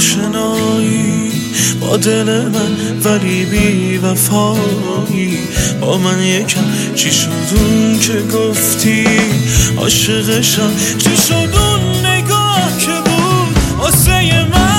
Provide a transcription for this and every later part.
آشنایی با دل من ولی بی وفایی، با من یکم چی شد اون که گفتی عاشقشم، چی شد اون نگاه که بود واسه من.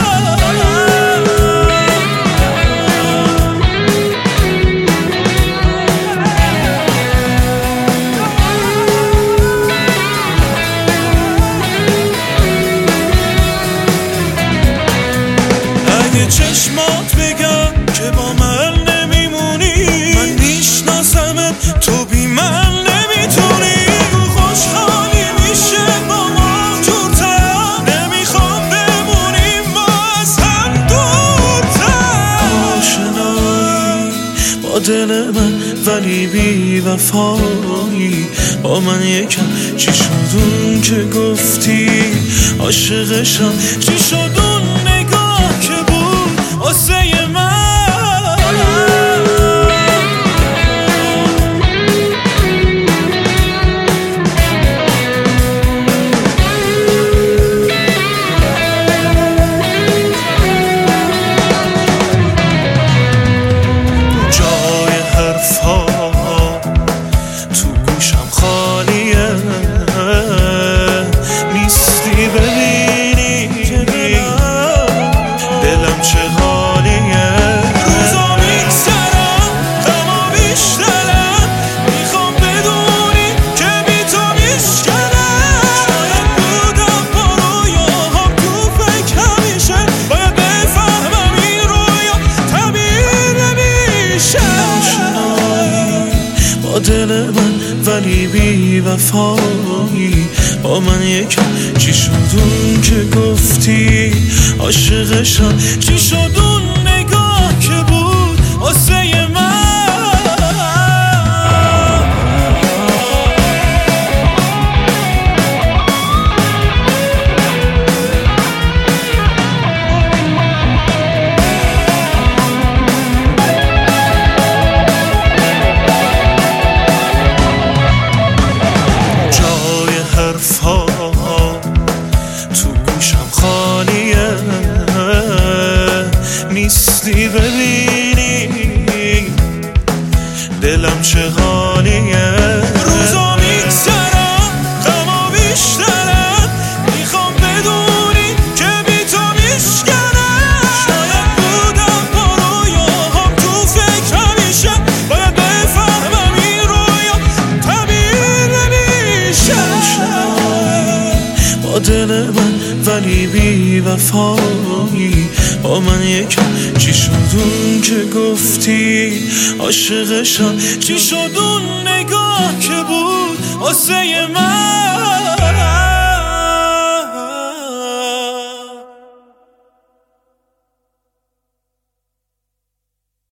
چشمات بگم که با من نمیمونی، من میشناسمت تو بی من نمیتونی. خوشحالی میشه با ما جورتر، نمیخوام بمونیم ما از هم دورتر. آشنایی با دل من ولی بی وفایی، با من یکم چی شد اون که گفتی عاشقشم، چی شد اون نگاه که بود واسه من. جای حرفا تو گوشم خالیه، نیستی ببینی دلم چه حالیه. روزا میگذرم غما بیشترم، میخوام بدونی که بی تو میشکنم. شاید بودم با رویاهام تو فکر همیشه، باید بفهمم این رویا تعبیر نمیشه. آشنایی با دل من ولی بی وفایی، با من یکم چی شد اون که گفتی عاشقشم، چی شد اون نگاه که بود واسه من. جای حرفا تو گوشم خالیه، نیستی ببینی دلم چه حالیه. روزا میگذرم غما بیشترم، میخوام بدونی که بی تو میشکنم. شاید بودم با رویاهام تو فکر همیشه، باید بفهمم این رویا تعبیر نمیشه. با دل من ولی بی وفایی، با من یکم چی شد اون که گفتی عاشقشم، چی شد اون نگاه که بود واسه من.